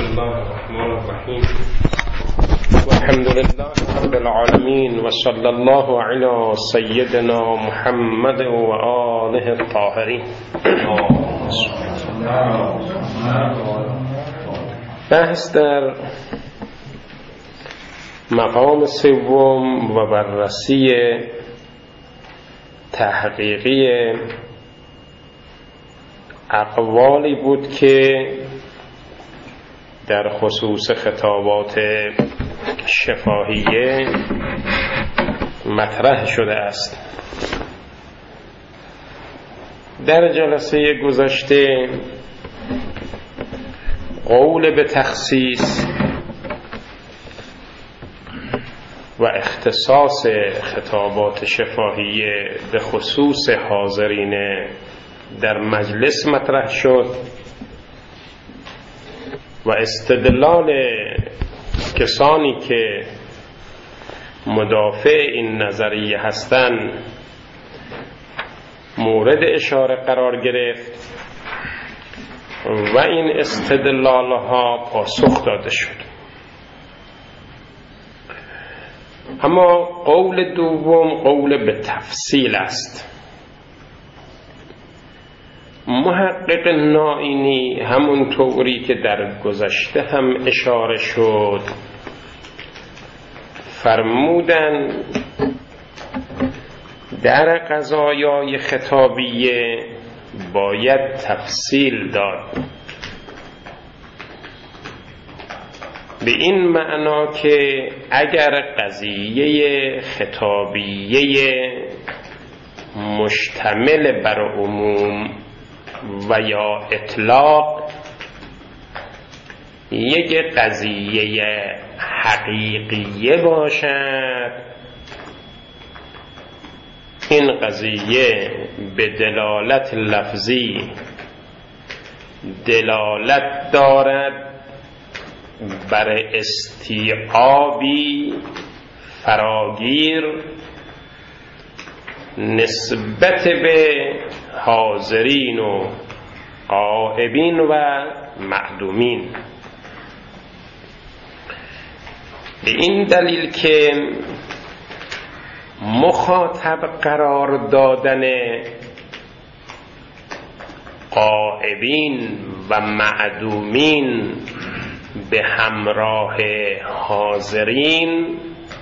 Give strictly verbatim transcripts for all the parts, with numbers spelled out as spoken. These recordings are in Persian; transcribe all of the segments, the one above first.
الله الرحمن الرحیم والحمد لله رب العالمین و صلی الله علی سیدنا محمد و آله الطاهرین. بحث در مقام سوم و بررسی تحقیقی اقوالی بود که در خصوص خطابات شفاهیه مطرح شده است. در جلسه گذشته قول به تخصیص و اختصاص خطابات شفاهیه به خصوص حاضرین در مجلس مطرح شد و استدلال کسانی که مدافع این نظریه هستند مورد اشاره قرار گرفت و این استدلال ها پاسخ داده شد. اما قول دوم قول به تفصیل است. محقق نائینی همون طوری که در گذشته هم اشاره شد فرمودن در قضایای خطابیه باید تفصیل داد، به این معنا که اگر قضیه خطابیه مشتمل بر عموم و یا اطلاق یک قضیه حقیقیه باشد، این قضیه به دلالت لفظی دلالت دارد بر استیعابی فراگیر نسبت به حاضرین و غائبین و معدومین. به این دلیل که مخاطب قرار دادن غائبین و معدومین به همراه حاضرین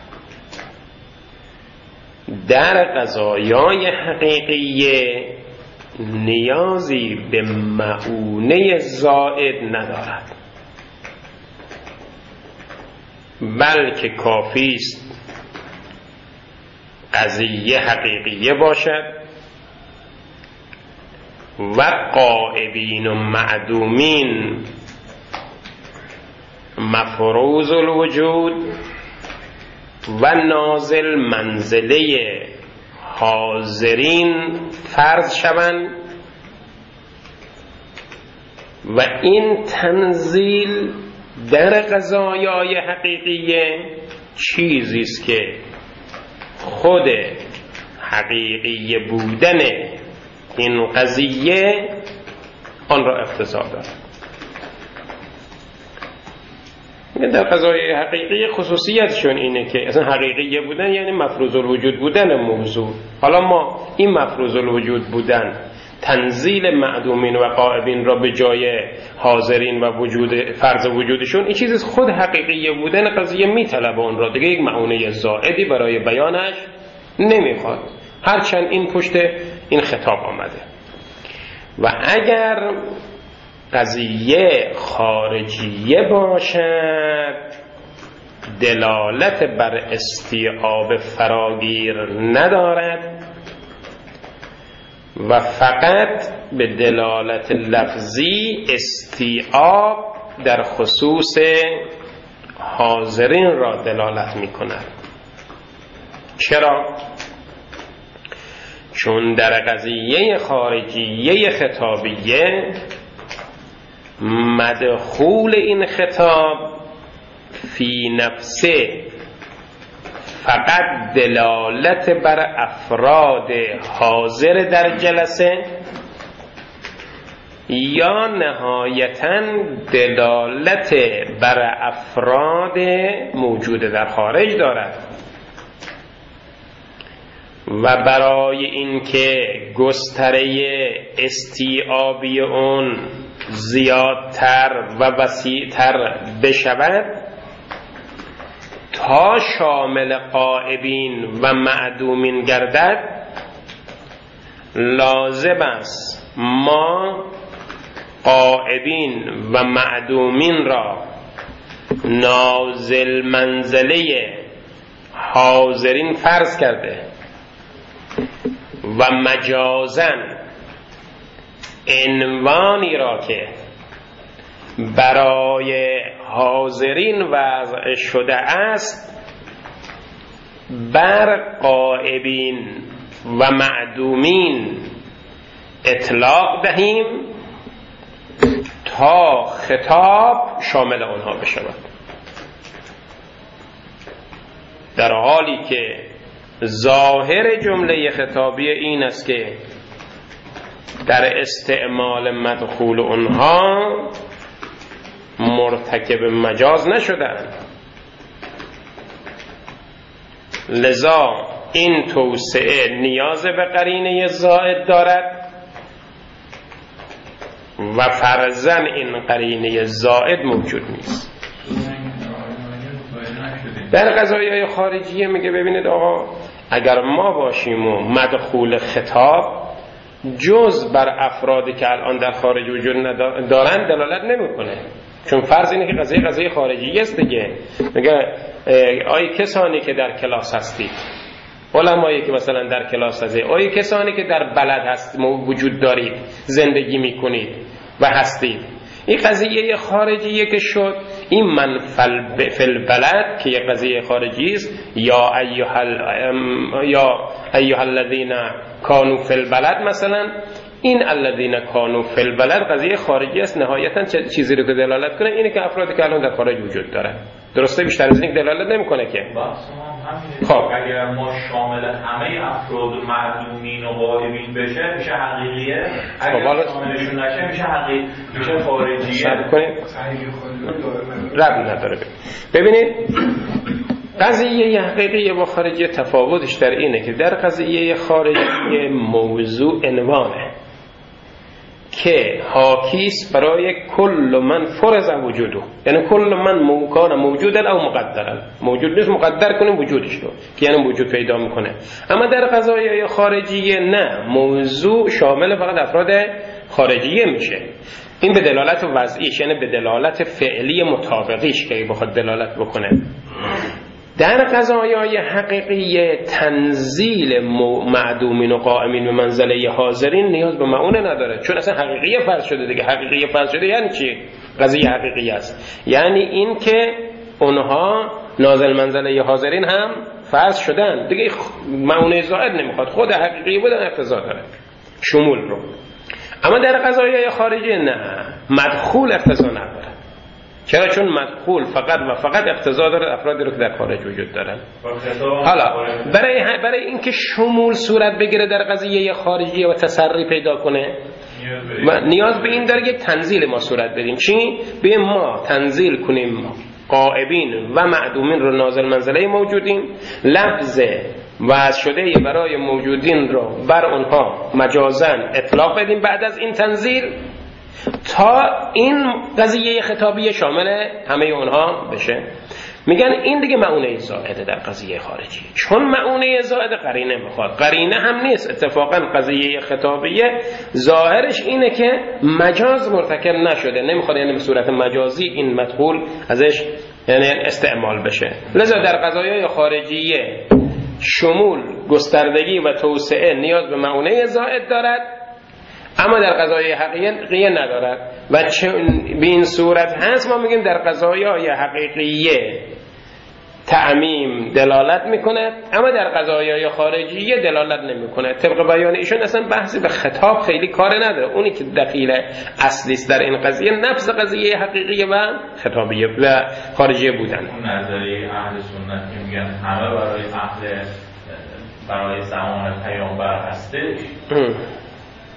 در قضایای حقیقیه نیازی به معونه زائد ندارد، بلکه کافی است قضیه حقیقیه باشد و غائبین و معدومین مفروض الوجود و نازل منزله حاضرین فرض شوند و این تنزیل در قضایای حقیقیه چیزی است که خود حقیقی بودن این قضیه آن را اقتضا دارد. در قضایای حقیقی خصوصیتشون اینه که اصلا حقیقی بودن یعنی مفروض الوجود بودن موضوع. حالا ما این مفروض الوجود بودن تنزیل معدومین و غائبین را به جای حاضرین و وجود فرض وجودشون، این چیزی خود حقیقی بودن قضیه میطلبه اون را، دیگه یک معونه زائدی برای بیانش نمیخواد، هرچند این پشت این خطاب آمده. و اگر قضیه خارجیه باشد دلالت بر استیعاب فراگیر ندارد و فقط به دلالت لفظی استیعاب در خصوص حاضرین را دلالت می کند. چرا؟ چون در قضیه خارجیه خطابیه مدخول این خطاب فی نفسه فقط دلالت بر افراد حاضر در جلسه یا نهایتاً دلالت بر افراد موجود در خارج دارد و برای اینکه گستره استیعابی اون زیادتر و وسیعتر بشود تا شامل غائبین و معدومین گردد، لازم است ما غائبین و معدومین را نازل منزله حاضرین فرض کرده و مجازن عنوانی را که برای حاضرین وضع شده است بر غائبین و معدومین اطلاق دهیم تا خطاب شامل آنها بشود، در حالی که ظاهر جمله خطابی این است که در استعمال مدخول آنها مرتکب مجاز نشدند. لذا این توسعه نیاز به قرینه زائد دارد و فرضاً این قرینه زائد موجود نیست. در قضایای خارجیه میگه ببینید آقا، اگر ما باشیم و مدخول خطاب جز بر افرادی که الان در خارج وجود دارند دلالت نمیکنه، چون فرض اینه که قضیه قضیه خارجی است دیگه. میگه آی کسانی که در کلاس هستید، علمایی که مثلا در کلاس هستید، آی کسانی که در بلد هست وجود دارید، زندگی میکنید و هستید، این قضیه خارجیه که شد. این من فل بلد که یک قضیه خارجی است، یا ایها یا ایها الذین کانوا فی البلد، مثلا این الذین کانوا فی البلد قضیه خارجی است. نهایتا چیزی رو که دلالت کنه اینه که افرادی که الان در خارج وجود دارن. درسته؟ بیشتر از این دلالت نمیکنه که. خب اگر ما شامل همه افراد و معدومین و غائبین بشه میشه حقیقیه، اگر شاملشون نشه میشه حقیقی، میشه خارجیه. صبر کنید، ربطی نداره. ببینید قضیه حقیقی با خارجی تفاوتش در اینه که در قضیه خارجی موضوع عنوانه که حاکیست برای کل من فرض وجوده، یعنی کل من ممکن موجودن او مقدرن. موجود نیست مقدر کنیم وجودش رو که یعنی وجود پیدا میکنه. اما در قضایای خارجیه نه، موضوع شامل فقط افراد خارجیه میشه. این به دلالت وضعیش، یعنی به دلالت فعلی مطابقیش که بخواد دلالت بکنه. در قضایای حقیقی تنزیل معدومین و قائمین به منزله حاضرین نیاز به معونه نداره، چون اصلا حقیقی فرض شده دیگه. حقیقی فرض شده یعنی چی؟ قضیه حقیقی است، یعنی این که اونها نازل منزله حاضرین هم فرض شدن دیگه، معونه زائد نمیخواد، خود حقیقی بودن اقتضا داره شمول رو. اما در قضایای خارجی نه، مدخول اقتضا نداره. چرا؟ چون مدخول فقط و فقط اقتضا داره افرادی رو که در خارج وجود دارن. حالا برای برای اینکه شمول صورت بگیره در قضیه خارجی و تسری پیدا کنه و نیاز به این داره که تنزیل ما صورت بدیم. چی؟ به ما تنزیل کنیم غائبین و معدومین رو نازل منزله موجودین، لفظ وضع شده برای موجودین رو بر اونها مجازن اطلاق بدیم بعد از این تنزیل تا این قضیه خطابی شامل همه اونها بشه. میگن این دیگه معونه زائده در قضیه خارجی، چون معونه زائده قرینه میخواد. قرینه هم نیست اتفاقا قضیه خطابیه ظاهرش اینه که مجاز مرتکب نشده، نمیخواد یعنی به صورت مجازی این مدخول ازش یعنی استعمال بشه. لذا در قضایای خارجیه شمول، گستردگی و توسعه نیاز به معونه زائد دارد، اما در قضایای حقیقیه ندارد. و چون به این صورت هست ما میگیم در قضایای حقیقیه تعمیم دلالت میکنه، اما در قضایای خارجیه دلالت نمیکنه. طبق بیان ایشون اصلا بحثی به خطاب خیلی کار نداره. اونی که دخیل اصلی است در این قضیه نفس قضیه حقیقیه و خطابیه و خارجیه بودن. اون نظریه اهل سنت که میگن همه برای اهل، برای زمان پیامبر هستش،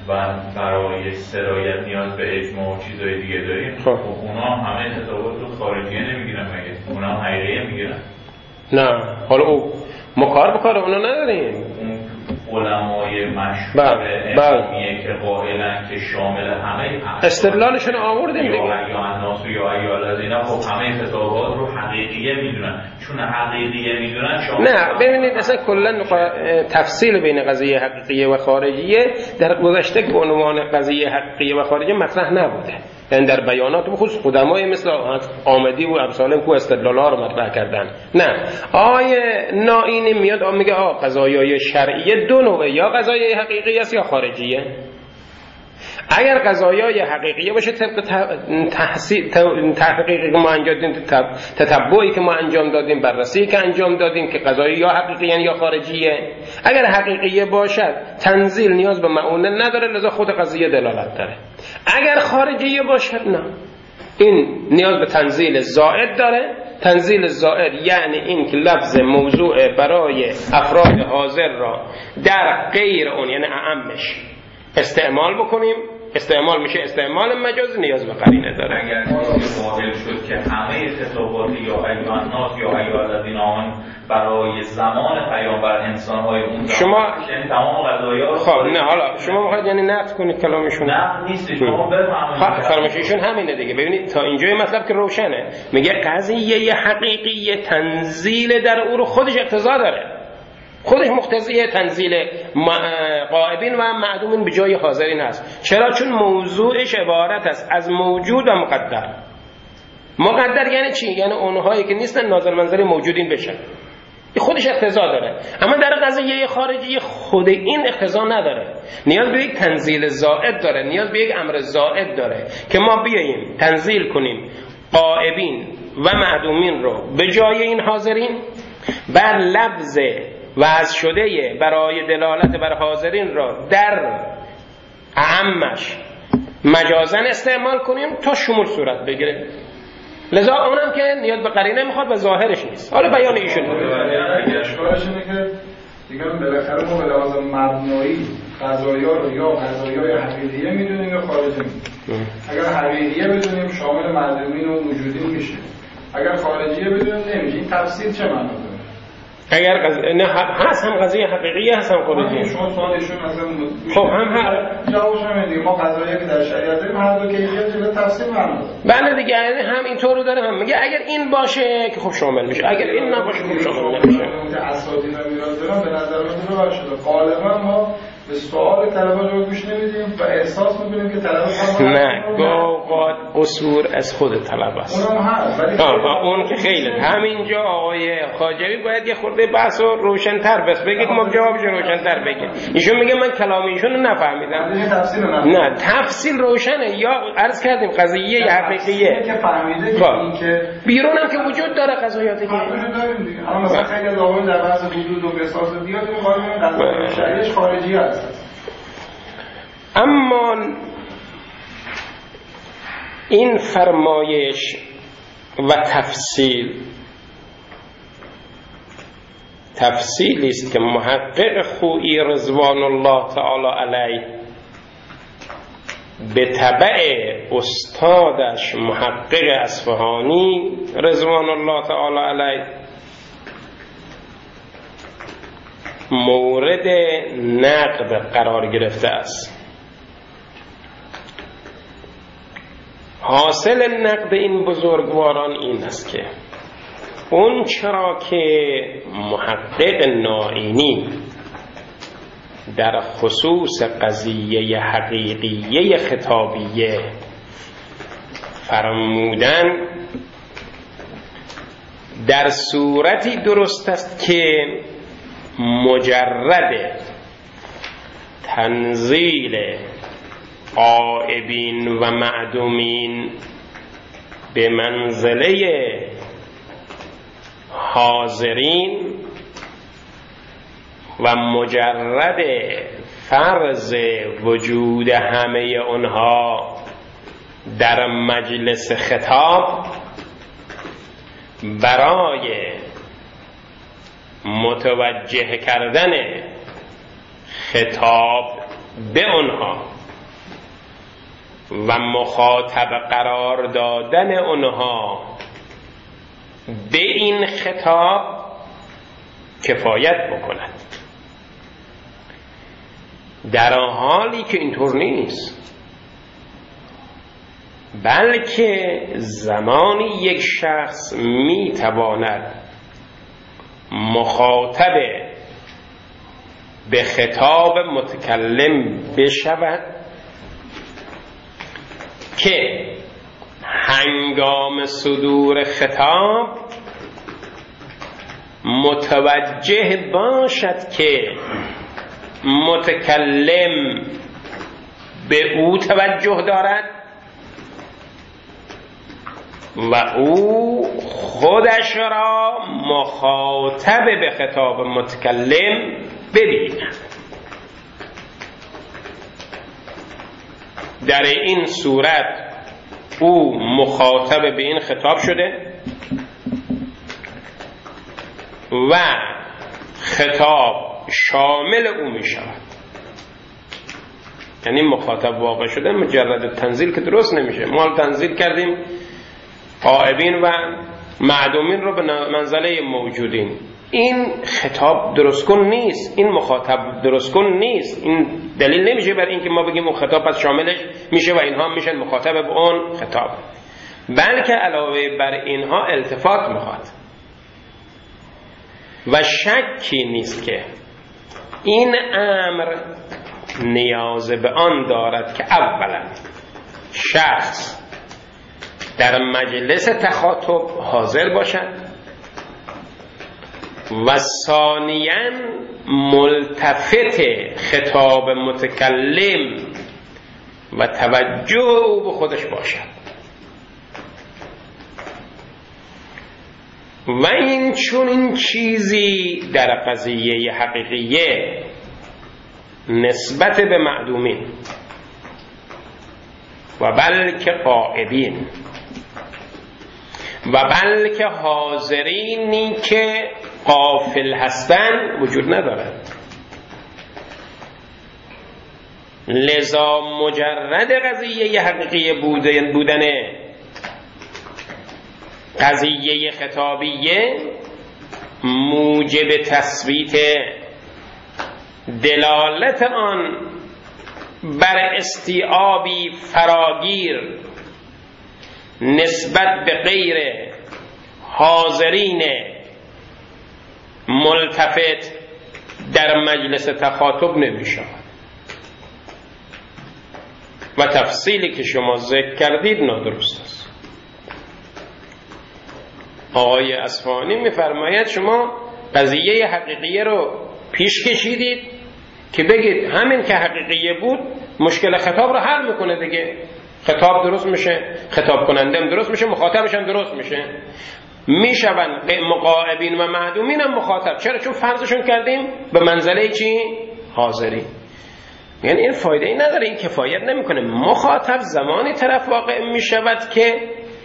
و برای سرایت نیاز به اجماع و چیزهای دیگه داریم. خب اونا همه خطابات رو خارجیه نمیگیرن مگه؟ اونا هم حقیقیه میگیرن؟ نه، حالا او ما کار بکار اونا نداریم. علمای مشهور اسلامیه که قائلن که شامل همه استدلالشون آوردیم دیگه، یا الناس یا ایال از اینا، خب همه خطابات رو حقیقیه میدونن. چون حقیقیه میدونن شامل نه. ببینید اصلا کلا تفصیل بین قضیه حقیقیه و خارجیه در گذشته به عنوان قضیه حقیقیه و خارجیه مطرح نبوده، یعنی در بیانات بخصوص قدمای مثل آمدی و امثال کو استدلال‌ها رو مطرح کردن. نه، آیه نائینی میاد میگه آ قضایای شرعیه دو نوعه، یا قضایای حقیقی است یا خارجیه. اگر قضایای حقیقیه باشه طبق تحقیقی که ما انجام دادیم، تتبعی که ما انجام دادیم، بررسی که انجام دادیم که قضایی یا حقیقیه یا خارجیه. اگر حقیقیه باشد تنزیل نیاز به معونه نداره، لذا خود قضیه دلالت داره. اگر خارجیه باشد نه، این نیاز به تنزیل زائد داره. تنزیل زائد یعنی این که لفظ موضوع برای افراد حاضر را در غیر اون، یعنی اعمش استعمال بکنیم. استعمال میشه استعمال مجازی، نیاز به قرینه داره. اگر قائل شد که همه خطابات یا ایها الناس یا ایها الذین آمنوا برای زمان پیامبر انسان‌های اون شما یعنی تمام قضایا، خب نه حالا شما میخواید یعنی نقد کنید کلامشون؟ نه نیست، شما بفهمید فرمایششون همینه دیگه. ببینید تا اینجای مطلب که روشنه، میگه قضیه حقیقی تنزیل در او رو خودش اقتضا داره، خودش مقتضی تنزیل غائبین و معدومین به جای حاضرین هست. چرا؟ چون موضوعش عبارت است از موجود و مقدر. مقدر یعنی چی؟ یعنی اونهایی که نیستن نازل منظری موجودین بشن. این خودش اقتضا داره. اما در قضیه خارجی خود این اقتضا نداره، نیاز به یک تنزیل زائد داره، نیاز به یک امر زائد داره که ما بیاییم تنزیل کنیم غائبین و معدومین رو به جای این حاضرین، بر لفظ وضع شده برای دلالت بر حاضرین را در اعمش مجازن استعمال کنیم تا شمول صورت بگیره. لذا اونم که نیاز به قرینه میخواد و ظاهرش نیست. حالا بیان ایشون اشکالش اینه که دیگه بالاخره ما به لحاظ مبنایی قضایا رو یا قضایای حقیقیه میدونیم یا خارجی میدونیم. اگر حقیقیه بدونیم شامل معدومین و موجودین میشه، اگر خارجیه بدونیم نمیشه. این تفسیر چه معنی داره؟ اگر قض... نه هست هم قضیه حقیقیه هست هم خارجیه. شما سوالشون مثلا خب هم هر جوابش هم دیگه ما قضایی که در شریعت داریم هر دو کیفیت جلوی تفسیر معنا داره. بله دیگه، هم اینطور رو داره، هم میگه اگر این باشه که خب شامل میشه، اگر این نباشه خب شامل نمیشه. اساتید و میراث دارن به نظر من رو شده. غالبا ما به سوال طلبه رو گوش نمیدیم و احساس میکنیم که طلبه هم نه گاهی قصور از خود طلبه است. اونم هست ولی اون که خیلی همینجا آقای خواجوی باید یه خورده بحث رو روشن‌تر بس بگید، ما جوابش روشن‌تر بگیم. ایشون میگه من کلام ایشون رو نفهمیدم. نه تفصیل روشنه، یا عرض کردیم قضیه حقیقیه که فهمیده که این که بیرون هم که وجود داره قضایات دیگه وجود داریم دیگه. اما مثلا خیلی از آقایون در بحث حدود و قصاص و دیگه میگن قضایای شریعش خارجی است. اما این فرمایش و تفصیل تفصیلی است که محقق خویی رضوان الله تعالی علیه به تبع استادش محقق اصفهانی رضوان الله تعالی علیه مورد نقد قرار گرفته است. حاصل نقد این بزرگواران این است که اون چرا که محقق نائینی در خصوص قضیه حقیقیه خطابیه فرمودن در صورتی درست است که مجرد تنزیل غائبین و معدومین به منزله حاضرین و مجرد فرض وجود همه اونها در مجلس خطاب برای متوجه کردن خطاب به اونها و مخاطب قرار دادن اونها به این خطاب کفایت بکند، در حالی که اینطور نیست، بلکه زمانی یک شخص میتواند مخاطب به خطاب متکلم بشود که هنگام صدور خطاب متوجه باشد که متکلم به او توجه دارد و او خودش را مخاطب به خطاب متکلم ببیند. در این صورت او مخاطب به این خطاب شده و خطاب شامل او می شود. یعنی مخاطب واقع شده مجرد تنزیل که درست نمیشه. ما تنزیل کردیم غائبین و معدومین رو به منزله موجودین، این خطاب درست کن نیست، این مخاطب درست کن نیست. این دلیل نمیشه بر این که ما بگیم اون خطاب پس شاملش میشه و اینها میشن مخاطب به اون خطاب، بلکه علاوه بر اینها التفات میخواد. و شکی نیست که این امر نیاز به آن دارد که اولا شخص در مجلس تخاطب حاضر باشد و ثانیاً ملتفت خطاب متکلم و توجه او به خودش باشد. و این چون این چیزی در قضیه حقیقیه نسبت به معدومین و بلکه غائبین و بلکه حاضرینی که غافل هستند وجود ندارد. لذا مجرد قضیه حقیقی بودن قضیه خطابیه موجب تثبیت دلالت آن بر استیعابی فراگیر نسبت به غیر حاضرین ملتفت در مجلس تخاطب نمی شود. و تفصیلی که شما ذکر کردید نادرست است. آقای اصفهانی می‌فرماید شما قضیه حقیقیه رو پیش کشیدید که بگید همین که حقیقیه بود مشکل خطاب رو حل میکنه دیگه، خطاب درست میشه، خطاب کنندم درست میشه، مخاطبش هم درست میشه، میشون مقاعبین و معدومین هم مخاطب. چرا؟ چون فرضشون کردیم به منزله چی؟ حاضری. یعنی این فایده ای نداره، این کفایت نمیکنه. مخاطب زمانی طرف واقع میشود که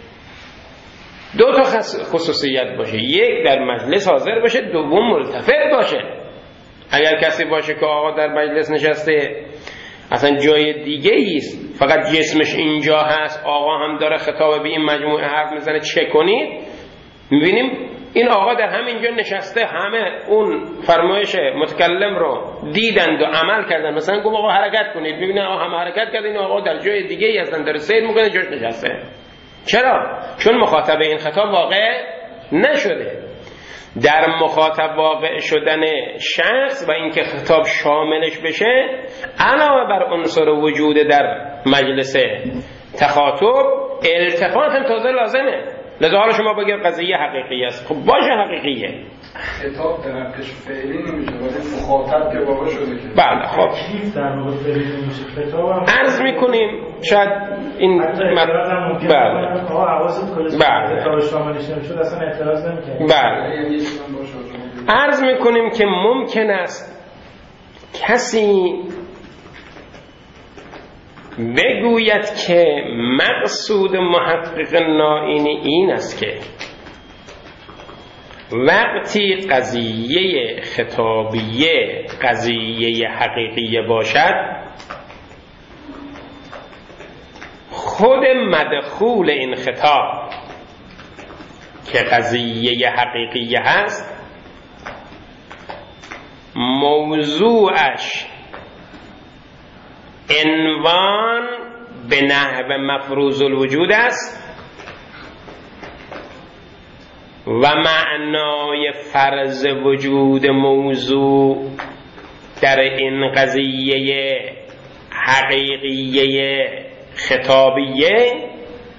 دو تا خصوصیت باشه، یک در مجلس حاضر باشه، دوم ملتفت باشه. اگر کسی باشه که آقا در مجلس نشسته اصلا جای دیگه ایست، فقط جسمش اینجا هست، آقا هم داره خطاب به این مجموعه حرف میزنه، چه کنید؟ میبینیم این آقا در همینجا نشسته، همه اون فرمایش متکلم رو دیدند و عمل کردن، مثلا گفت آقا حرکت کنید، میبینن آقا هم حرکت کردن، آقا در جای دیگه ای هستن، داره سیر میکنه، جاش نشسته. چرا؟ چون مخاطب این خطاب واقع نشده. در مخاطب واقع شدن شخص و اینکه خطاب شاملش بشه، علاوه بر عنصر وجود در مجلس تخاطب، التفات هم تازه لازمه. لذا حالا شما بگید قضیه حقیقی است، خب باشه حقیقیه. خطاب درکش فعلی نمیشه، ولی مخاطب که واقع شده که بله. خب عرض میکنیم شاید این مد... بله بله بله عرض میکنیم که ممکن است کسی بگوید که مقصود محقق نائینی این است که وقتی قضیه خطابیه قضیه حقیقیه باشد، خود مدخول این خطاب که قضیه حقیقیه هست موضوعش عنوان به نحو مفروض الوجود است و معنای فرض وجود موضوع در این قضیه حقیقیه خطابیه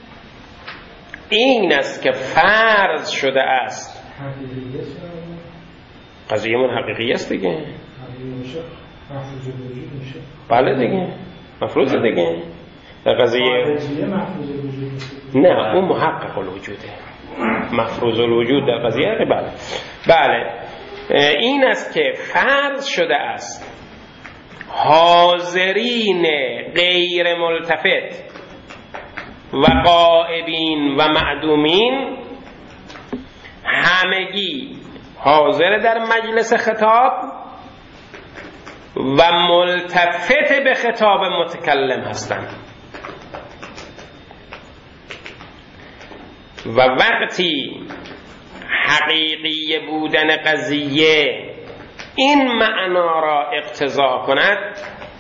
این است که فرض شده است. قضیه من حقیقی است دیگه. بله دیگه مفروض دیگه. در قضیه نه اون محقق الوجوده، مفروض الوجود در قضیه بله بله این است که فرض شده است حاضرین غیر ملتفت و غائبین و معدومین همگی حاضر در مجلس خطاب و ملتفت به خطاب متکلم هستند و وقتی حقیقی بودن قضیه این معنا را اقتضا کند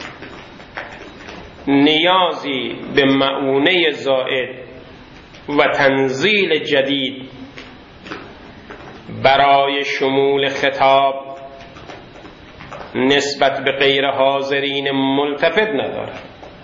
نیازی به معونه زائد و تنزیل جدید برای شمول خطاب نسبت به غیر حاضرین ملتفت ندارد.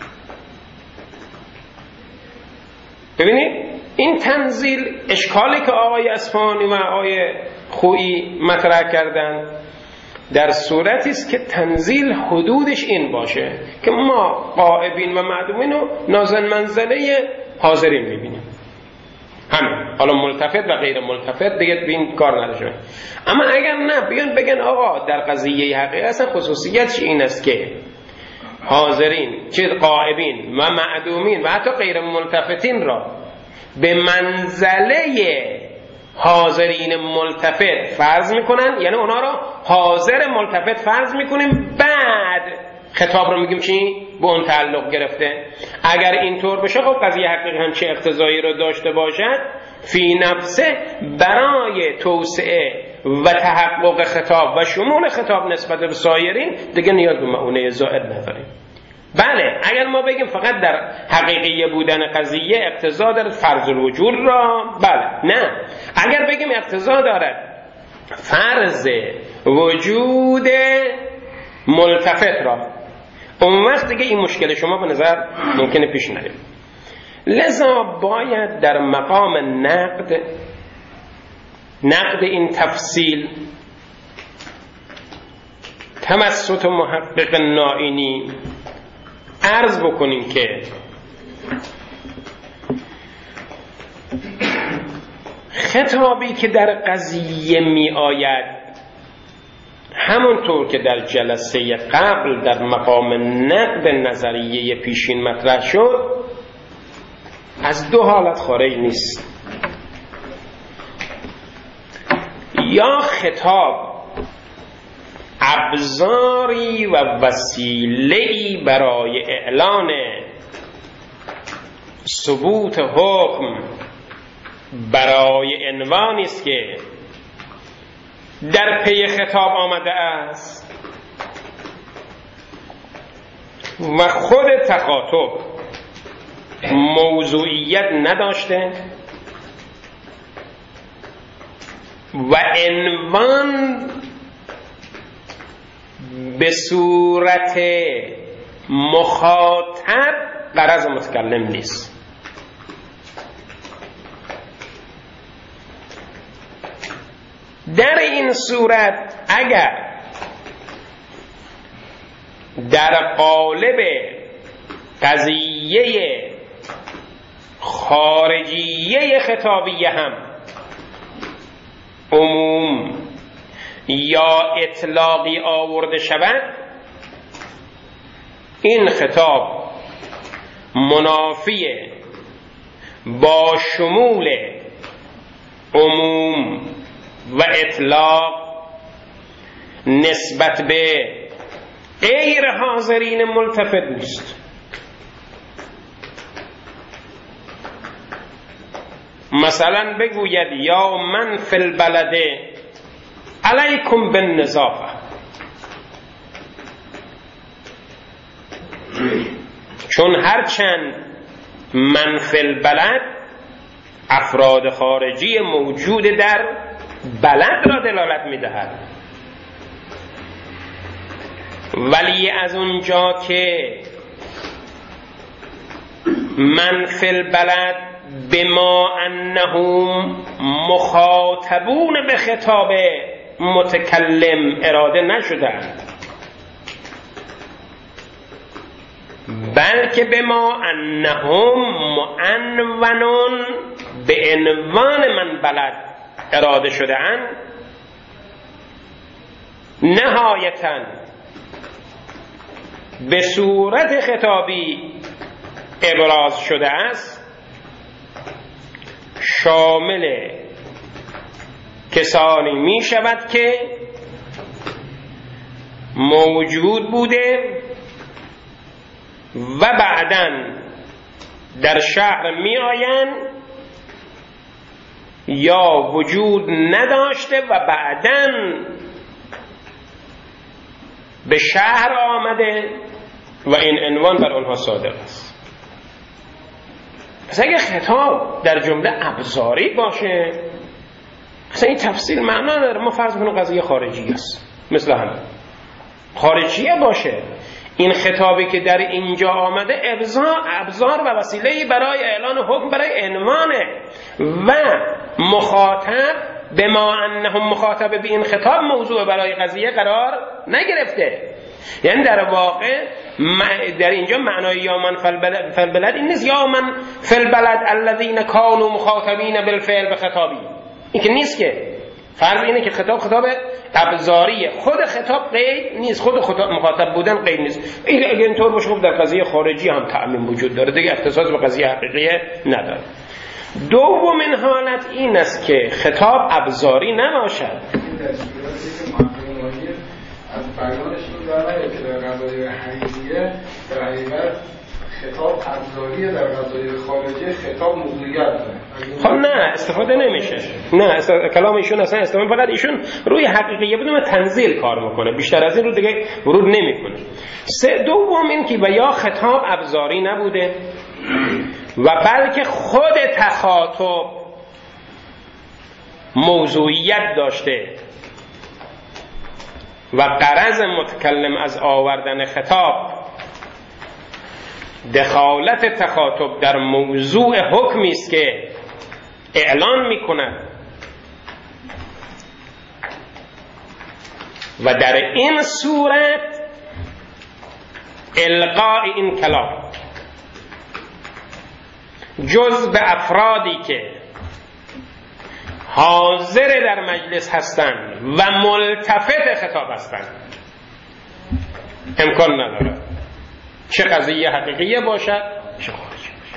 ببینید این تنزیل اشکالی که آقای اصفهانی و آقای خویی مطرح کردن در صورتی است که تنزیل حدودش این باشه که ما غائبین و معدومین رو نازل منزله حاضرین میبینیم همین، حالا ملتفت و غیر ملتفت دیگه بین کار نداره. اما اگر نه بیان بگن آقا در قضیه حقیقت اصلا خصوصیتش این است که حاضرین چه غائبین و معدومین و حتی غیر ملتفتین را به منزله حاضرین ملتفت فرض میکنن، یعنی اونا را حاضر ملتفت فرض میکنیم بعد خطاب رو میگیم چی؟ به اون تعلق گرفته. اگر اینطور بشه خب قضیه حقیقی هم چه اقتضایی رو داشته باشد فی نفسه برای توسعه و تحقق خطاب و شمول خطاب نسبت به سایرین دیگه نیاز به معونه زائد نداریم. بله اگر ما بگیم فقط در حقیقی بودن قضیه اقتضا دارد فرض الوجود را، بله نه، اگر بگیم اقتضا دارد فرض وجود ملتفت را، اون وقت دیگه این مشکل شما به نظر ممکنه پیش نیاد. لذا باید در مقام نقد نقد این تفصیل توسط محقق نائینی عرض بکنیم که خطابی که در قضیه می آید همونطور که در جلسه قبل در مقام نقد نظریه پیشین مطرح شد از دو حالت خارج نیست. یا خطاب ابزاری و وسیله‌ای برای اعلان ثبوت حکم برای عنوانی است که در پی خطاب آمده است و خود تخاطب موضوعیت نداشته و عنوان به صورت مخاطب غرض متکلم نیست. در این صورت اگر در قالب قضیه خارجیه خطابیه هم عموم یا اطلاقی آورده شود این خطاب منافی با شمول عموم و اطلاق نسبت به غیر حاضرین ملتفت نیست. مثلا بگوید یا من فی البلد علیکم بالنظافه، چون هرچند من فی البلد افراد خارجی موجود در بلد را دلالت می‌دهد، ولی از اونجا که من فی البلد بما انهم مخاطبون به خطاب متکلم اراده نشدند، بلکه بما انهم معنونون به عنوان من بلد اراده شده اند، نهایتاً به صورت خطابی ابراز شده است، شامل کسانی می شود که موجود بوده و بعداً در شهر می آیند یا وجود نداشته و بعداً به شهر آمده و این عنوان بر آنها صادق است. پس اگه خطاب در جمله ابزاری باشه، اصلا این تفصیل معنا نداره. ما فرض کنیم قضیه خارجی است، مثل همین خارجیه باشه، این خطابی که در اینجا آمده ابزار, ابزار و وسیله‌ای برای اعلان حکم برای عنوانه و مخاطب به ما انهم مخاطب به این خطاب موضوع برای قضیه قرار نگرفته. یعنی در واقع در اینجا معنای یا من فالبلد این نیست یا من فالبلد الذین کانوا مخاطبین بالفعل به خطابی، این که نیست. که فرق اینه که خطاب خطاب ابزاریه، خود خطاب قید نیست، خود خطاب مخاطب بودن قید نیست. این اگه اینطور باشه خب در قضیه خارجی هم تعمیم وجود داره دیگه، اختصاص به قضیه حقیقیه نداره. دومین حالت این است که خطاب ابزاری نباشد. از بیانش این داره که در قضایای حقیقیه در حقیقت خطاب ابزاریه، در قضایای خارجی خطاب موضوعیت داره. خب نه استفاده نمیشه، نه است... کلام ایشون اصلا استفاده، فقط ایشون روی حقیقیه بدون تنزیل کار میکنه، بیشتر از این رو دیگه ورود نمیکنه. سه دوم این که یا خطاب ابزاری نبوده و بلکه خود تخاطب موضوعیت داشته و غرض متکلم از آوردن خطاب دخالت تخاطب در موضوع حکمی است که اعلان می‌کند و در این صورت القاء این کلام جز به افرادی که حاضر در مجلس هستند و ملتفت خطاب هستند امکان نداره، چه قضیه حقیقیه باشد چه خارجی باشد.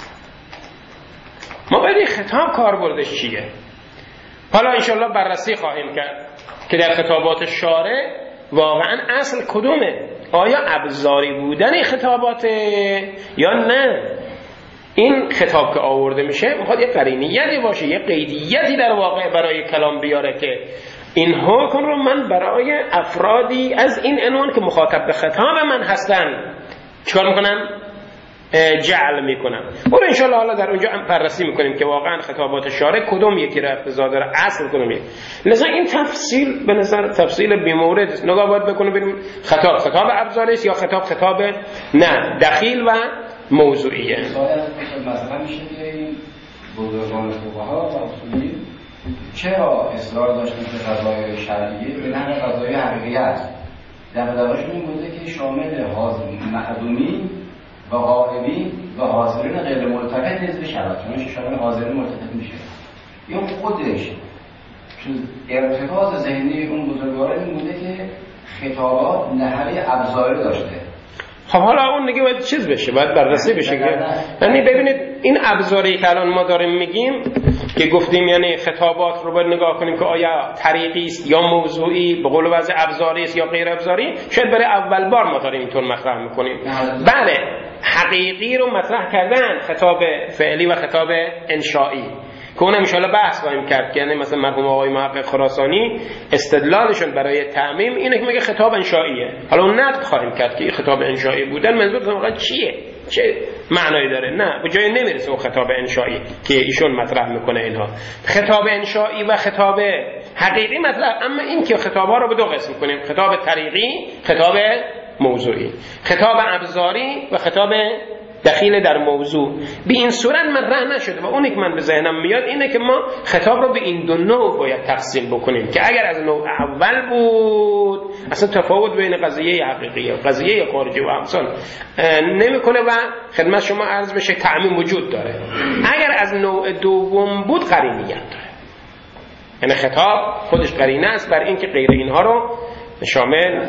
ما باید خطاب کاربردش چیه؟ حالا انشالله بررسی خواهیم کرد که در خطابات شارع واقعا اصل کدومه، آیا ابزاری بودن خطابات یا نه. این خطاب که آورده میشه میخواد یه قرینیتی باشه، یه قیدیتی در واقع برای کلام بیاره که این حکم رو من برای افرادی از این عنوان که مخاطب به خطاب من هستن چکار میکنم؟ جعل میکنم. اون انشالله حالا در اونجا بررسی میکنیم که واقعا خطابات شارع کدوم یکی رو اقتضا داره، اصل کدوم یکی. لذا این تفصیل به نظر تفصیل بی‌مورد است. نگاه باید بکنیم ببینیم خطاب خطاب ابزاری است یا خطاب خطاب نه دخیل و موضوعیه. مثلا میشه که این بزرگان فقها و اصولی چرا اصرار داشتن که قضای شرعیه به نحو قضای حقیقی است؟ در مدارشون این بوده که شامل معدومی و غائبی و حاضرین غیر ملتفت نیز بشود، چون شامل حاضرین ملتفت میشه. یا خودش چون ارتکاز ذهنی اون بزرگواران این بوده که خطابات نحوی ابزاری داشته. خب حالا اون دیگه باید چیز بشه، باید بررسی بشه. یعنی ببینید این ابزاری که الان ما داریم میگیم که گفتیم یعنی خطابات رو باید نگاه کنیم که آیا طریقی است یا موضوعی، به قول وضع ابزاری است یا غیر ابزاری. شاید برای اول بار ما داریم اینطور مطرح میکنیم. بله حقیقی رو مطرح کردن، خطاب فعلی و خطاب انشائی. که اون ان شاءالله بحث خواهیم کرد. یعنی مثلا مرحوم آقای محقق خراسانی استدلالشون برای تعمیم اینه که میگه خطاب انشائیه. حالا اون نقد خواهیم کرد که این خطاب انشائی بودن منظور واقعا چیه، چه معنایی داره. نه به جای نمیرسه اون خطاب انشائی که ایشون مطرح میکنه. اینها خطاب انشائی و خطاب حقیقی مطلب. اما این که خطاب‌ها رو به دو قسم کنیم، خطاب طریقی، خطاب موضوعی، خطاب ابزاری و خطاب دخیل در موضوع. به این صورت من راه نشده و اونی که من به ذهنم میاد اینه که ما خطاب رو به این دو نوع باید تقسیم بکنیم که اگر از نوع اول بود اصلا تفاوت بین قضیه حقیقی و قضیه خارجی و امثال نمیکنه و خدمت شما عرض بشه تعمیم وجود داره. اگر از نوع دوم بود قرینیت داره، یعنی خطاب خودش قرینه است بر این که غیر اینها رو شامل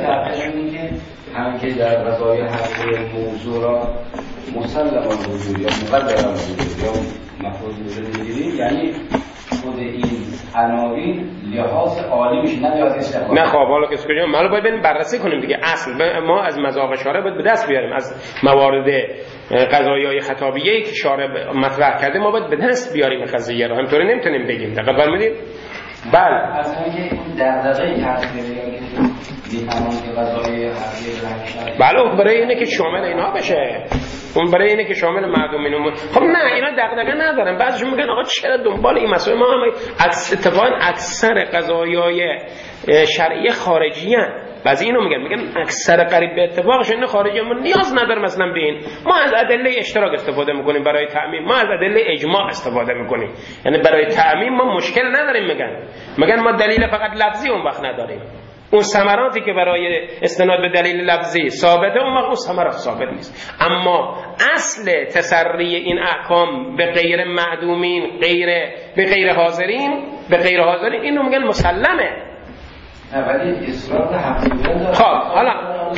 همین که در قضایای حقیقی موضوع را مسلم وجود یا مقدر وجود یا مفروض وجود می‌گیریم، یعنی خود این عناوین لحاظ عالی میشه نه لحاظ استفاده. نه خب حالا که کجا ما حالا باید بررسی کنیم دیگه. اصل ما از مذاق شارع باید به دست بیاریم، از موارد قضایای خطابیه‌ای که شارع مطرح کرده ما باید به دست بیاریم قضیه رو. همینطوری نمیتونیم بگیم. دقیقاً فرمودید؟ بله. از اینکه اون دغدغه‌ای هست که می‌فهمم که قضایای حقیقی بله برای اینه که شامل اینها بشه. اون برای اینه که شامل مردم اینو. خب نه اینا دغدغه ندارن. بعضیشون میگن آقا چرا دنبال این مسائل ما هم اتفاقا اکثر قضایای شرعی خارجی ان. بعضی اینو میگن میگن اکثر قریب به اتفاقش این خارجی ما نیاز نداره مثلا به این. ما از ادله اشتراک استفاده میکنیم برای تعمیم، ما از ادله اجماع استفاده میکنیم. یعنی برای تعمیم ما مشکل نداریم. میگن میگن ما دلیل فقط لفظی اون وقت نداریم. اون ثمراتی که برای استناد به دلیل لفظی ثابته اون وقت اون ثمرات ثابت نیست. اما اصل تسری این احکام به غیر معدومین، غیر به غیر حاضرین، به غیر حاضرین اینو میگن مسلمه. ولی اصرار حقیقی. خب حالا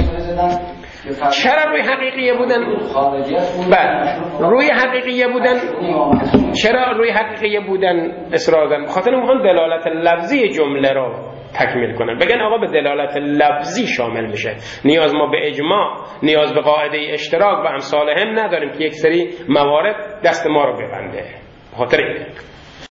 چرا روی حقیقیه بودن؟ بله روی حقیقیه بودن. چرا روی حقیقیه بودن اصرار دارن؟ بخاطر میخوان دلالت لفظی جمله رو تکمیل کنن، بگن آقا به دلالت لفظی شامل میشه، نیاز ما به اجماع، نیاز به قاعده اشتراک و امثال هم نداریم که یک سری موارد دست ما رو ببنده. بخاطر این